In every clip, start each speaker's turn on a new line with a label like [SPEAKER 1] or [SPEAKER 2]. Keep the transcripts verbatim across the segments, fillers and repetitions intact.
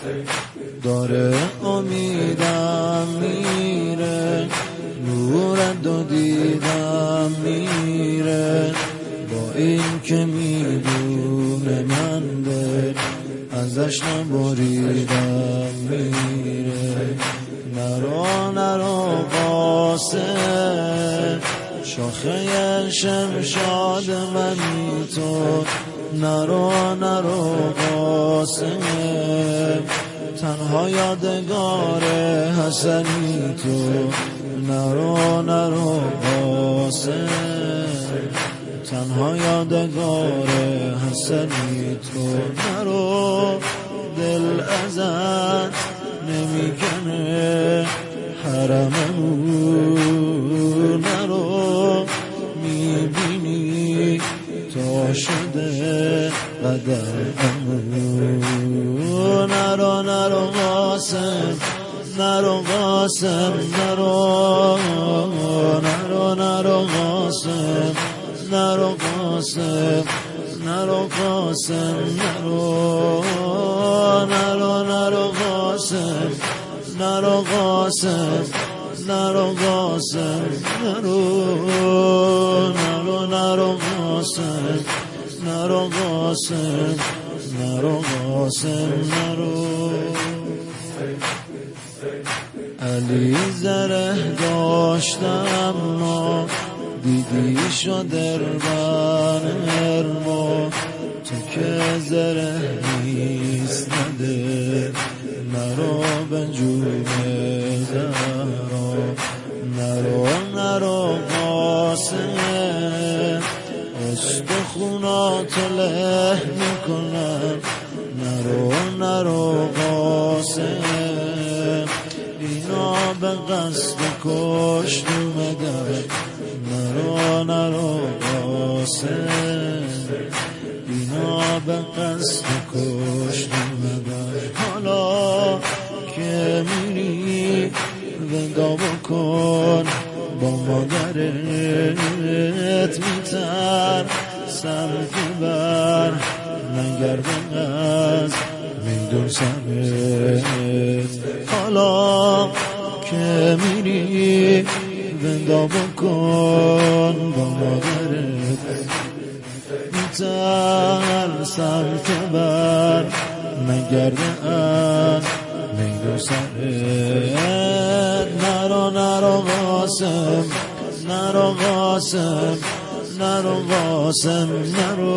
[SPEAKER 1] داره امیدم میره، نور دو دیدم میره، با این که میدونه من دل ازش نبریدم میره. نرو نرو قاسم، شاخه شمشاد منی تو، نرو نرو قاسم، تنها یادگار حسنی تو، نرو نرو قاسم، تنها یادگار حسنی تو. نرو دل ازت نمیکنه حرممون، نرو میبینی تا شده قدرمون. نرو نرو قاسم، نرو قاسم، نرو نرو نرو قاسم، نرو قاسم، نرو قاسم، نرو نرو نرو قاسم، نرو قاسم، نرو قاسم، نرو نرو نرو قاسم، نرو قاسم، نرو قاسم، نرو. علی زره داشتم ما، دیدی شده بر ما، تو که زره نیست نده، نرو به جون زهرا، نرو نرو قاسم، استخوناتو له میکنم، نرو نرو قاسم، اینا به قصد کشت اومدن، نرو نرو قاسم، اینا به قصد کشت اومدن. حالا که میری ودا بکن با مادرت، میترسم که بر نگردم از میدون سرت. حالا که میری ودا بکن با مادرت، میترسم که بر نگرده از میدون سرت. نرو نرو قاسم، نرو قاسم، نرو قاسم، نرو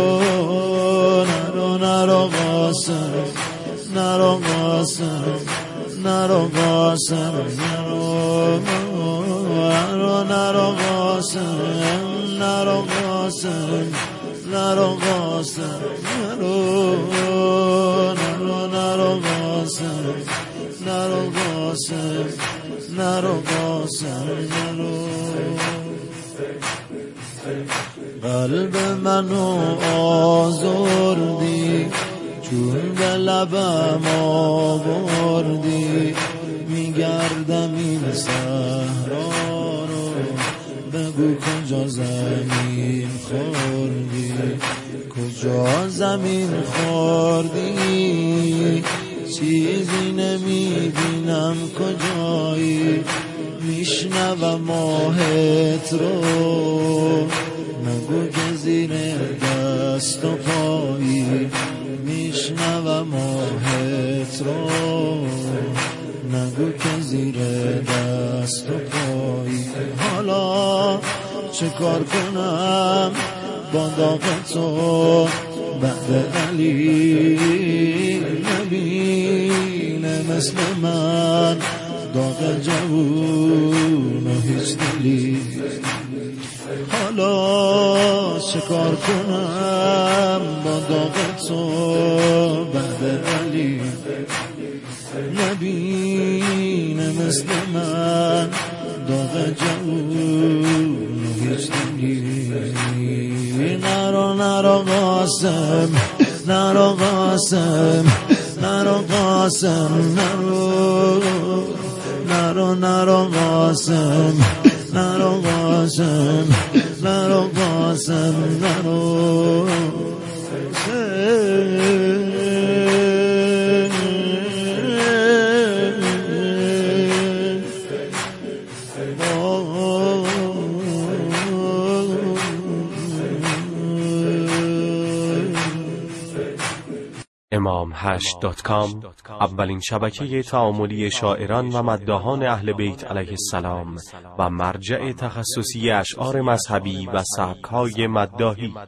[SPEAKER 1] نرو نرو قاسم، نرو قاسم، نرو قاسم، نرو نرو نرو قاسم، نرو قاسم، نرو قاسم، نرو نرو نرو قاسم، نرو قاسم، نرو قاسم، نرو. قلب منو آزردی، چون به لبم آوردی، میگردم این صحرا رو، بگو کجا زمین خوردی، کجا زمین خوردی، چیزی نمیبینم کجایی، میشنوم آهت رو، نگو که زیر دست و پایی، میشنوم آهت رو، نگو که زیر دست و پایی. حالا چه کار کنم با داغ تو، بعد علی نبینه مثل من داغ جوون و هیچ دلی. حالا چه کار کنم با داغ تو، بعد علی نبینه مثل من داغ جوون و هیچ دلی. نرو نرو قاسم، نرو قاسم، نرو قاسم، نرو نرو نرو قاسم، نرو قاسم، نرو قاسم، نرو
[SPEAKER 2] امام هشت دات کام اولین شبکه تعاملی شاعران و مداحان اهل بیت علیه السلام و مرجع تخصصی اشعار مذهبی و سبک‌های مداحی.